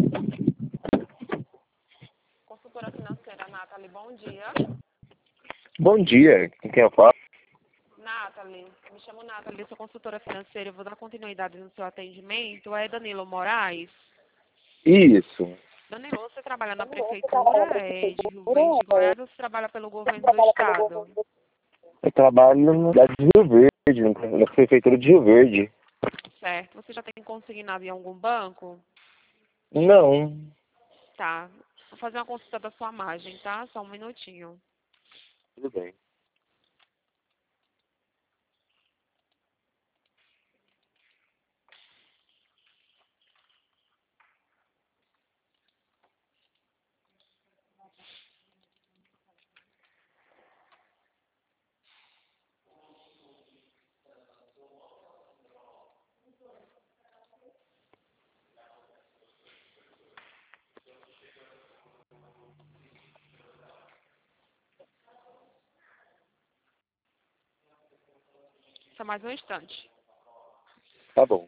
Consultora financeira Nathalie, bom dia. Bom dia, com quem eu falo? Nathalie, me chamo Nathalie, sou consultora financeira, eu vou dar continuidade no seu atendimento. É Danilo Moraes? Isso. Danilo, você trabalha na prefeitura de Rio Verde, de Goiás, ou você trabalha pelo governo do estado? Eu trabalho na cidade de Rio Verde, na prefeitura de Rio Verde. Certo. Você já tem consignado em algum banco? Não. Tá. Vou fazer uma consulta da sua margem, tá? Só um minutinho. Tudo bem. Só mais um instante. Tá bom.